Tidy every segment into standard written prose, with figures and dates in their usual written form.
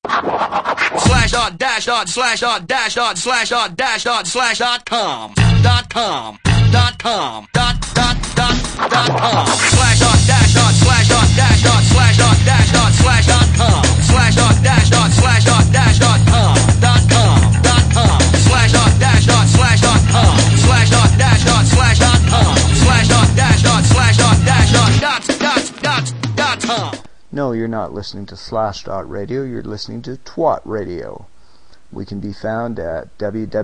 Slash dot dash dot slash dot dash dot slash dot dash dot slash dot com dot com dot com dot dot dot dot com slash dot dash dot slash dot dash dot slash dot dash dot slash dot com slash dot dash dot slash dot dash dot com dot com slash dot dash dot slash dot com slash dot dash dot slash dot com slash dot dash dot slash dot dash dot com. No, you're not listening to Slash.radio, you're listening to Twat Radio. We can be found at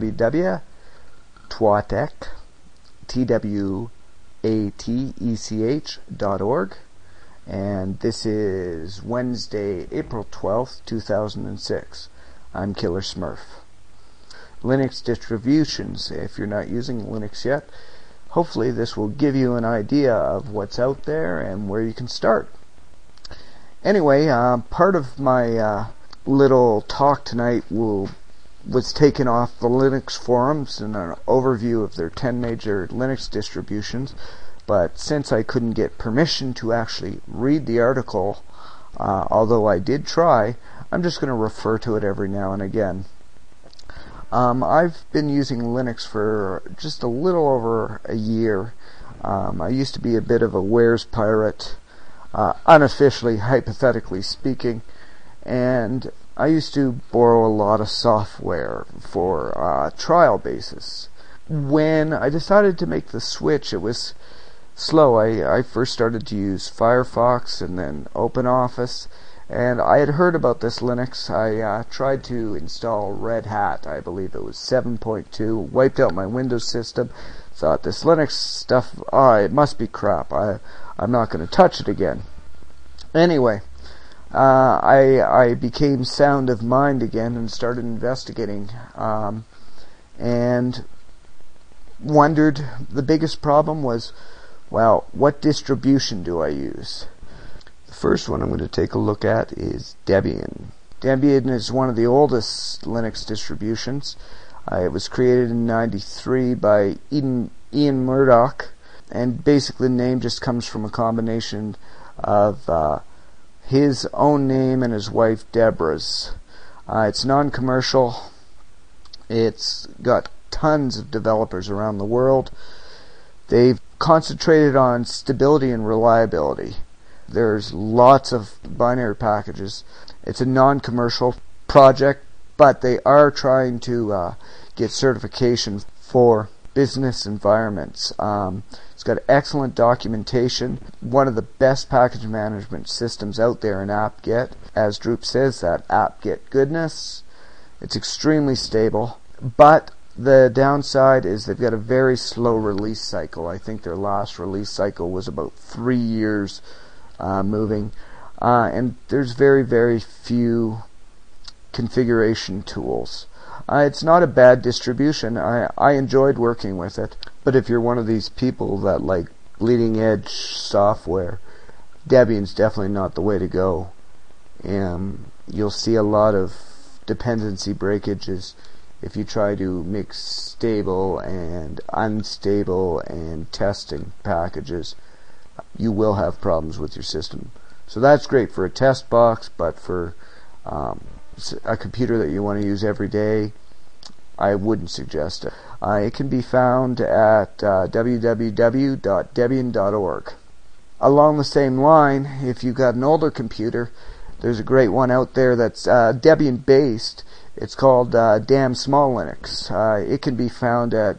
www.twatech.org. And this is Wednesday, April 12th, 2006. I'm Killer Smurf. Linux distributions, if you're not using Linux yet, hopefully this will give you an idea of what's out there and where you can start. Anyway, part of my little talk tonight was taken off the Linux forums and an overview of their 10 major Linux distributions, but since I couldn't get permission to actually read the article, although I did try, I'm just going to refer to it every now and again. I've been using Linux for just a little over a year. I used to be a bit of a wares pirate, unofficially, hypothetically speaking, and I used to borrow a lot of software for trial basis. When I decided to make the switch, it was slow. I first started to use Firefox and then OpenOffice, and I had heard about this Linux. I tried to install Red Hat, I believe it was 7.2, wiped out my Windows system, thought this Linux stuff, it must be crap. I'm not going to touch it again. Anyway, I became sound of mind again and started investigating, and wondered, the biggest problem was, well, what distribution do I use? The first one I'm going to take a look at is Debian. Debian is one of the oldest Linux distributions. It was created in '93 by Ian Murdoch, and basically the name just comes from a combination of his own name and his wife Deborah's. It's non-commercial. It's got tons of developers around the world. They've concentrated on stability and reliability. There's lots of binary packages. It's a non-commercial project, but they are trying to get certification for business environments. It's got excellent documentation, one of the best package management systems out there in apt-get. As Droop says, that apt-get goodness. It's extremely stable, but the downside is they've got a very slow release cycle. I think their last release cycle was about 3 years moving, and there's very, very few configuration tools. It's not a bad distribution. I enjoyed working with it. But if you're one of these people that like bleeding edge software, Debian's definitely not the way to go. You'll see a lot of dependency breakages if you try to mix stable and unstable and testing packages. You will have problems with your system. So that's great for a test box, but for a computer that you want to use every day, I wouldn't suggest it. It can be found at www.debian.org. Along the same line, if you've got an older computer, there's a great one out there that's Debian based. It's called Damn Small Linux. It can be found at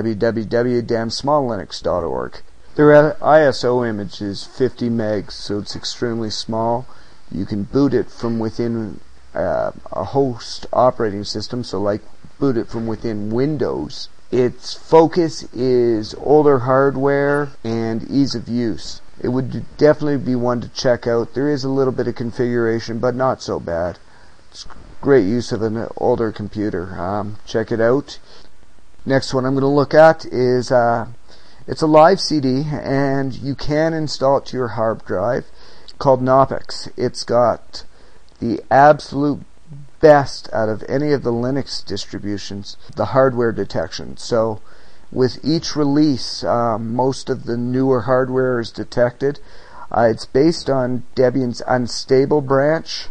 www.damnsmalllinux.org. Their ISO image is 50 megs, so it's extremely small. You can boot it from within a host operating system, so like boot it from within Windows. Its focus is older hardware and ease of use. It would definitely be one to check out. There is a little bit of configuration, but not so bad. It's great use of an older computer. Check it out. Next one I'm going to look at is it's a live CD, and you can install it to your hard drive, called Knoppix. It's got the absolute best out of any of the Linux distributions, the hardware detection. So with each release, most of the newer hardware is detected. It's based on Debian's unstable branch,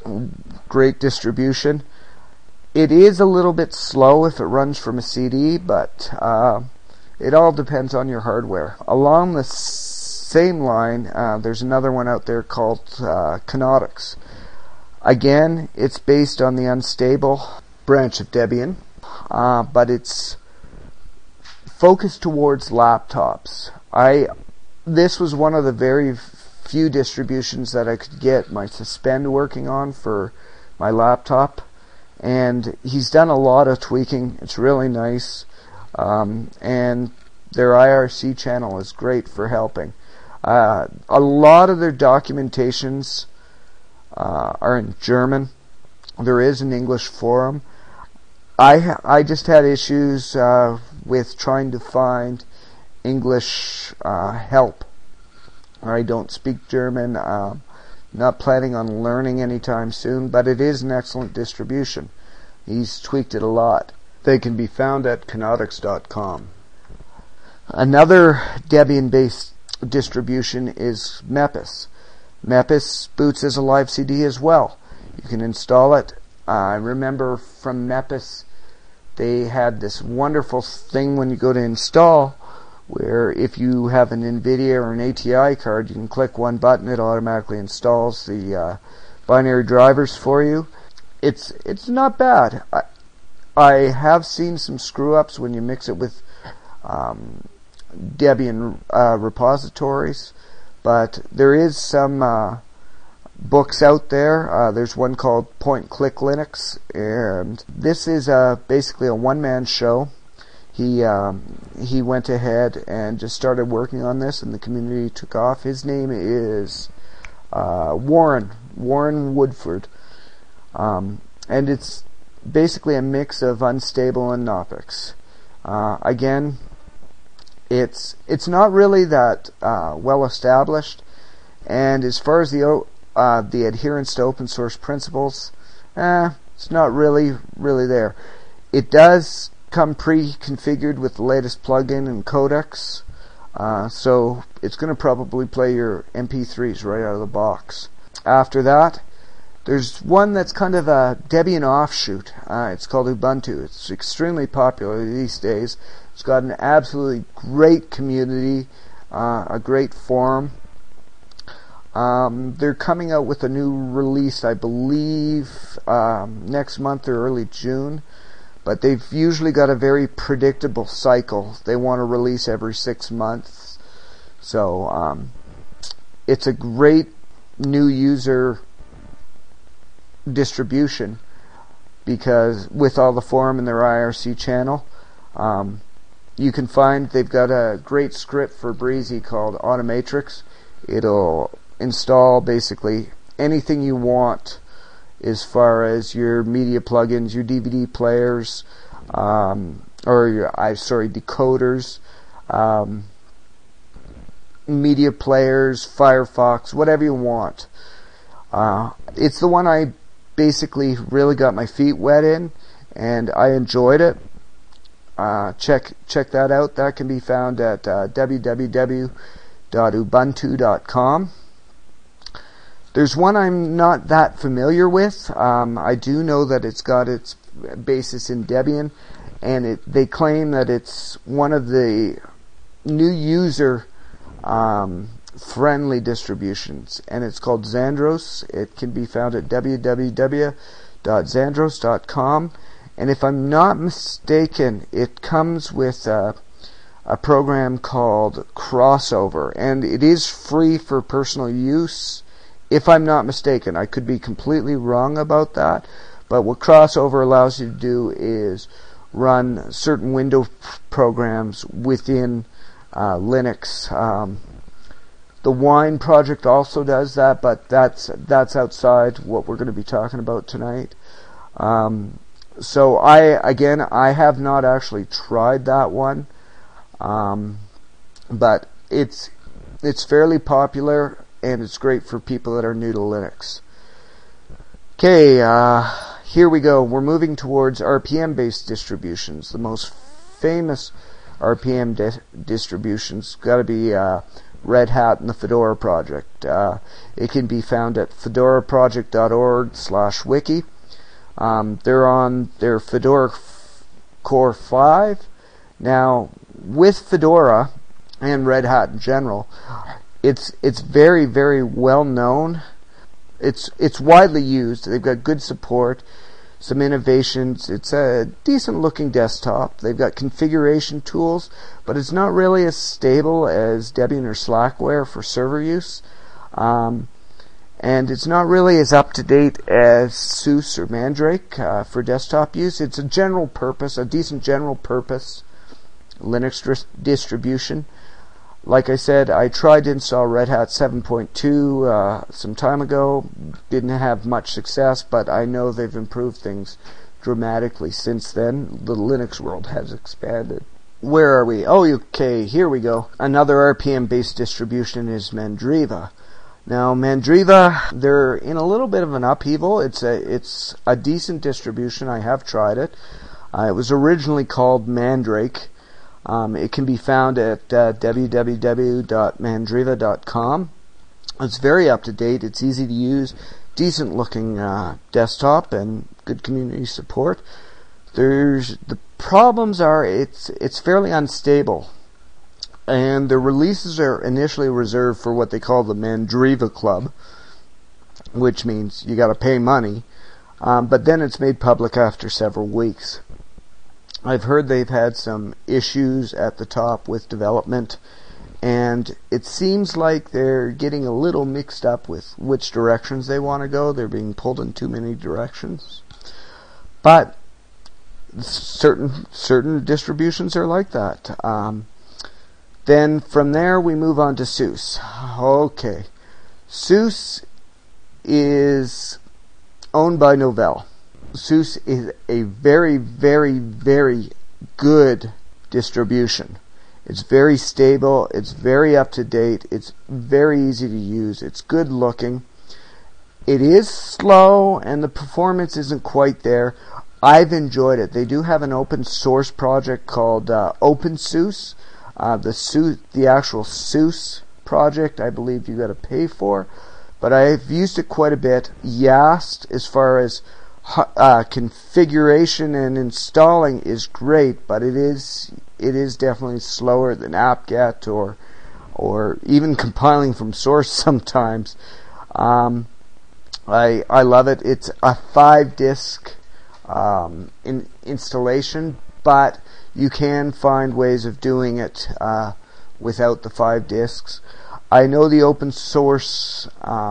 Great distribution. It is a little bit slow if it runs from a CD, but it all depends on your hardware. Along the same line, there's another one out there called Canotix. Again, it's based on the unstable branch of Debian, but it's focused towards laptops. This was one of the very few distributions that I could get my Suspend working on for my laptop, and he's done a lot of tweaking. It's really nice, and their IRC channel is great for helping. A lot of their documentations are in German. There is an English forum. I just had issues with trying to find English help. I don't speak German. Not planning on learning anytime soon, but it is an excellent distribution. He's tweaked it a lot. They can be found at canotix.com. Another Debian-based distribution is Mepis. Mepis boots as a live CD as well. You can install it. I remember from Mepis, they had this wonderful thing when you go to install, where if you have an NVIDIA or an ATI card, you can click one button, it automatically installs the binary drivers for you. It's not bad. I have seen some screw-ups when you mix it with Debian repositories, but there is some books out there. There's one called Point Click Linux, and this is basically a one-man show. He went ahead and just started working on this, and the community took off. His name is Warren Woodford, and it's basically a mix of unstable and Knoppix. Again, it's not really that well established, and as far as the adherence to open source principles, it's not really there. It does come pre-configured with the latest plugin and codecs, so it's going to probably play your MP3s right out of the box. After that, there's one that's kind of a Debian offshoot. It's called Ubuntu. It's extremely popular these days. It's got an absolutely great community, a great forum. They're coming out with a new release, I believe, next month or early June. But they've usually got a very predictable cycle. They want to release every 6 months. So it's a great new user distribution, because with all the forum and their IRC channel, you can find they've got a great script for Breezy called Automatrix. It'll install basically anything you want as far as your media plugins, your DVD players, decoders, media players, Firefox, whatever you want. It's the one I basically really got my feet wet in, and I enjoyed it. Check that out. That can be found at www.ubuntu.com. There's one I'm not that familiar with. I do know that it's got its basis in Debian, and they claim that it's one of the new user friendly distributions, and it's called Xandros. It can be found at www.xandros.com, and if I'm not mistaken, it comes with a program called Crossover, and it is free for personal use. If I'm not mistaken, I could be completely wrong about that, but what Crossover allows you to do is run certain Windows programs within Linux. The Wine project also does that, but that's outside what we're going to be talking about tonight. So I have not actually tried that one, but it's fairly popular, and it's great for people that are new to Linux. Okay, here we go. We're moving towards RPM-based distributions. The most famous RPM distributions got to be Red Hat and the Fedora project. It can be found at fedoraproject.org/wiki. They're on their Fedora Core 5. Now, with Fedora and Red Hat in general, it's very, very well known. It's widely used. They've got good support, some innovations. It's a decent looking desktop. They've got configuration tools, but it's not really as stable as Debian or Slackware for server use. And it's not really as up to date as SUSE or Mandrake for desktop use. It's a decent general purpose Linux distribution. Like I said, I tried to install Red Hat 7.2 some time ago. Didn't have much success, but I know they've improved things dramatically since then. The Linux world has expanded. Where are we? Oh, okay, here we go. Another RPM-based distribution is Mandriva. Now, Mandriva, they're in a little bit of an upheaval. It's a decent distribution. I have tried it. It was originally called Mandrake. It can be found at www.mandriva.com. It's very up to date. It's easy to use, decent looking desktop, and good community support. The problems are it's fairly unstable, and the releases are initially reserved for what they call the Mandriva Club, which means you got to pay money. But then it's made public after several weeks. I've heard they've had some issues at the top with development, and it seems like they're getting a little mixed up with which directions they want to go. They're being pulled in too many directions. But certain distributions are like that. Then from there we move on to SUSE. Okay. SUSE is owned by Novell. SUSE is a very, very, very good distribution. It's very stable, it's very up to date, it's very easy to use, it's good looking. It is slow and the performance isn't quite there. I've enjoyed it. They do have an open source project called OpenSUSE. The actual SUSE project, I believe you got to pay for, but I've used it quite a bit. YaST, as far as configuration and installing, is great, but it is definitely slower than apt-get or even compiling from source sometimes. I love it. It's a 5-disc installation, but you can find ways of doing it without the 5 discs. I know the open source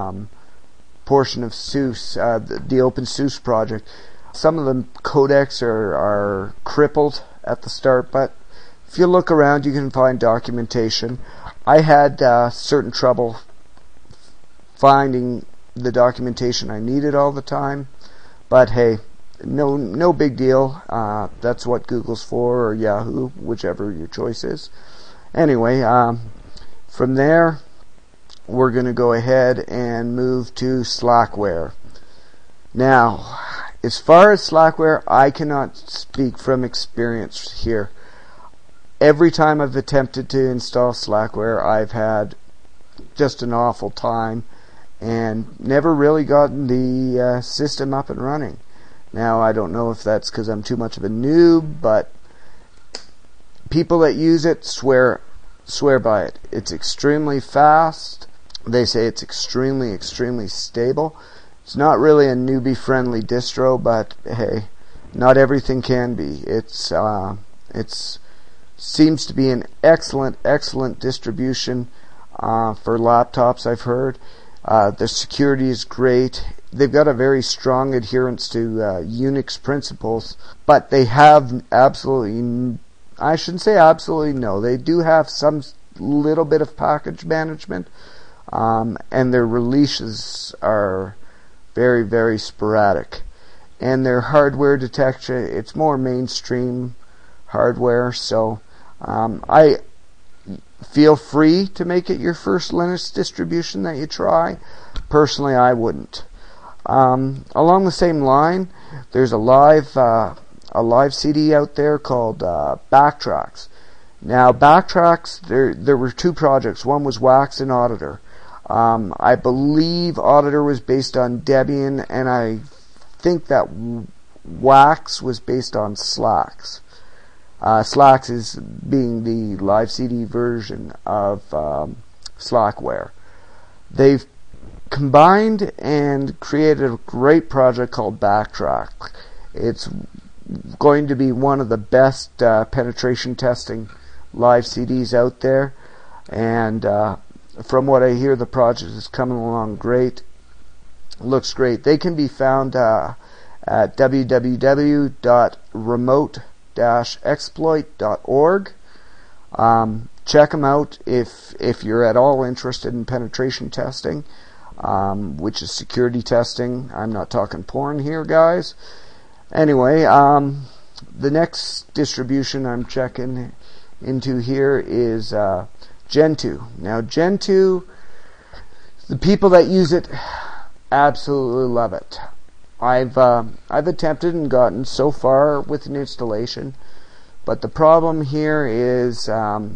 portion of SUSE, the OpenSUSE project, some of the codecs are crippled at the start, but if you look around you can find documentation. I had certain trouble finding the documentation I needed all the time, but hey, no big deal. That's what Google's for, or Yahoo, whichever your choice is. Anyway, from there we're going to go ahead and move to Slackware. Now, as far as Slackware, I cannot speak from experience here. Every time I've attempted to install Slackware, I've had just an awful time and never really gotten the system up and running. Now, I don't know if that's because I'm too much of a noob, but people that use it swear by it. It's extremely fast. They say it's extremely, extremely stable. It's not really a newbie-friendly distro, but hey, not everything can be. It's seems to be an excellent, excellent distribution for laptops, I've heard. The security is great. They've got a very strong adherence to Unix principles, but they have absolutely, I shouldn't say absolutely no, they do have some little bit of package management, and their releases are very, very sporadic. And their hardware detection, it's more mainstream hardware, so I feel free to make it your first Linux distribution that you try. Personally, I wouldn't. Along the same line, there's a live CD out there called Backtracks. Now, Backtracks, there were two projects. One was Wax and Auditor. I believe Auditor was based on Debian, and I think that Wax was based on Slacks. Slacks is being the live CD version of Slackware. They've combined and created a great project called Backtrack. It's going to be one of the best penetration testing live CDs out there, and from what I hear, the project is coming along great. Looks great. They can be found at www.remote-exploit.org. Check them out if you're at all interested in penetration testing, which is security testing. I'm not talking porn here, guys. Anyway, the next distribution I'm checking into here is Gentoo. Now, Gentoo, the people that use it absolutely love it. I've attempted and gotten so far with an installation, but the problem here is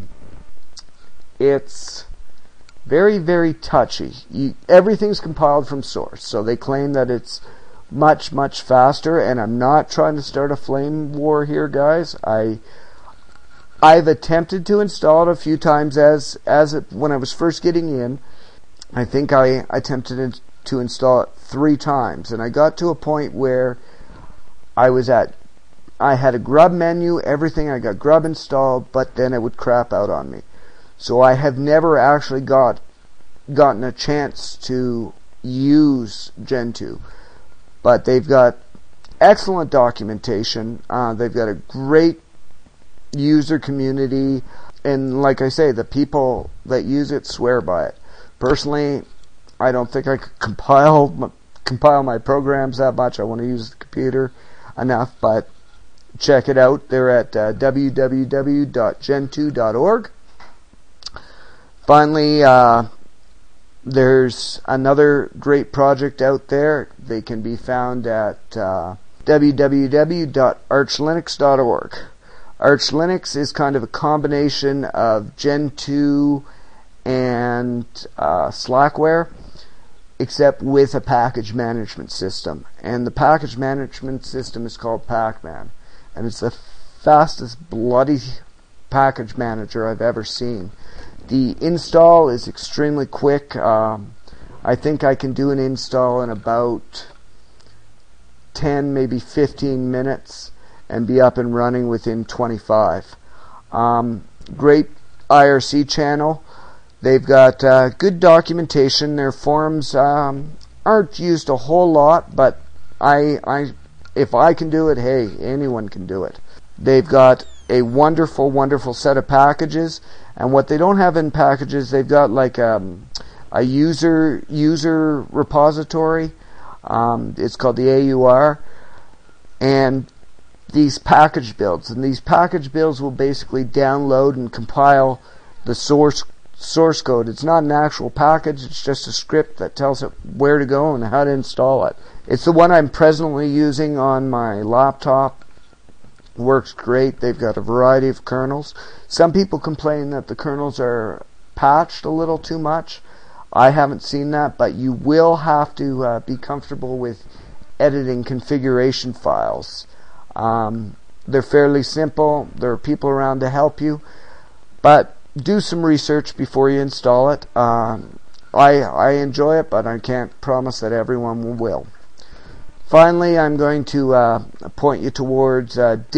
it's very, very touchy. Everything's compiled from source, so they claim that it's much, much faster, and I'm not trying to start a flame war here, guys. I've attempted to install it a few times when I was first getting in. I think I attempted to install it 3 times, and I got to a point where I had a grub menu, everything, I got grub installed, but then it would crap out on me. So I have never actually gotten a chance to use Gentoo. But they've got excellent documentation. They've got a great user community, and like I say, the people that use it swear by it. Personally, I don't think I could compile my programs that much. I want to use the computer enough, but check it out. They're at www.gentoo.org. Finally, there's another great project out there. They can be found at www.archlinux.org. Arch Linux is kind of a combination of Gentoo and Slackware, except with a package management system. And the package management system is called Pacman. And it's the fastest bloody package manager I've ever seen. The install is extremely quick. I think I can do an install in about 10, maybe 15 minutes and be up and running within 25. Great IRC channel. They've got good documentation. Their forums aren't used a whole lot, but if I can do it, hey, anyone can do it. They've got a wonderful, wonderful set of packages, and what they don't have in packages, they've got like a user repository. It's called the AUR, and these package builds, and these package builds will basically download and compile the source code. It's not an actual package, it's just a script that tells it where to go and how to install it. It's the one I'm presently using on my laptop. Works great. They've got a variety of kernels. Some people complain that the kernels are patched a little too much. I haven't seen that, but you will have to be comfortable with editing configuration files. They're fairly simple. There are people around to help you, but do some research before you install it. I enjoy it, but I can't promise that everyone will. Finally, I'm going to point you towards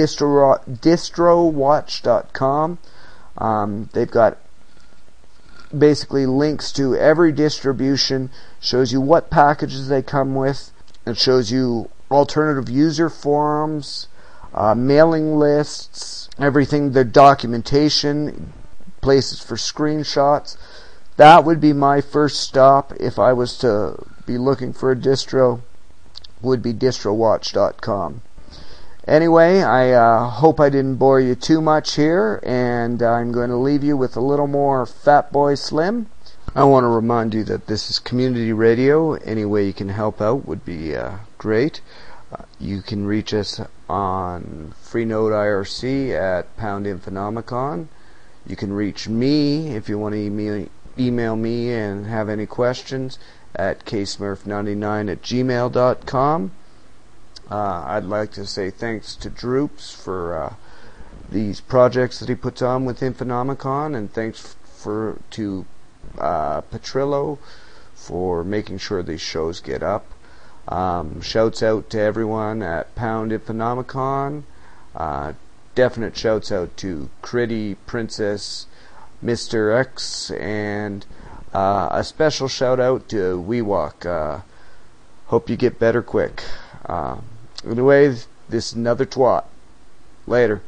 distrowatch.com. They've got basically links to every distribution, shows you what packages they come with. It shows you alternative user forums, mailing lists, everything, the documentation, places for screenshots. That would be my first stop if I was to be looking for a distro, would be distrowatch.com. Anyway, I hope I didn't bore you too much here, and I'm going to leave you with a little more Fatboy Slim. I want to remind you that this is community radio. Any way you can help out would be great. You can reach us on Freenode IRC at #Infonomicon. You can reach me if you want to email me and have any questions at ksmurf99@gmail.com. I'd like to say thanks to Droops for these projects that he puts on with Infonomicon, and thanks to Petrillo for making sure these shows get up. Shouts out to everyone at Pound Infonomicon. Definite shouts out to Critty, Princess, Mr. X, and a special shout out to Weewalk. Hope you get better quick. Anyway, this is another twat. Later.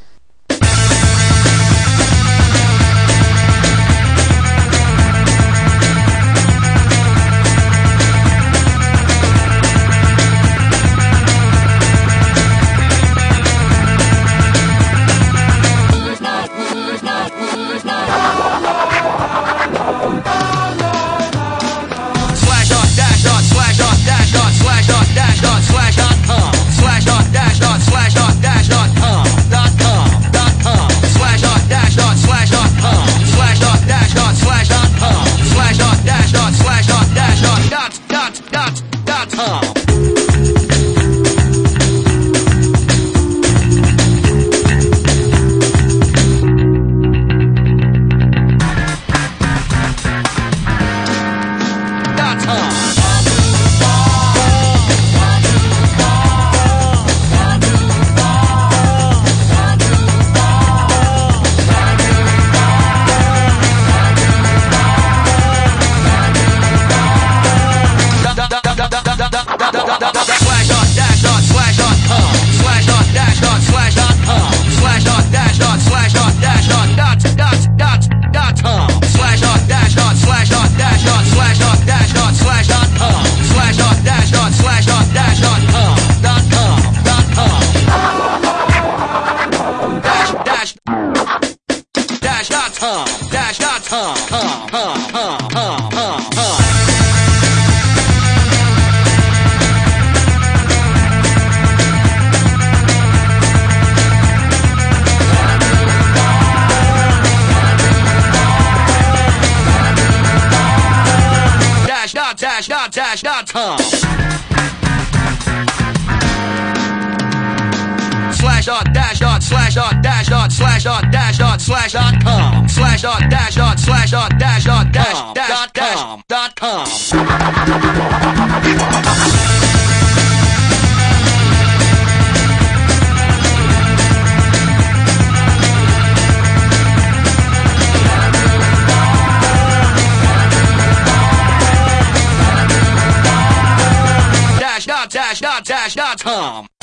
Dash.com. Dash.com.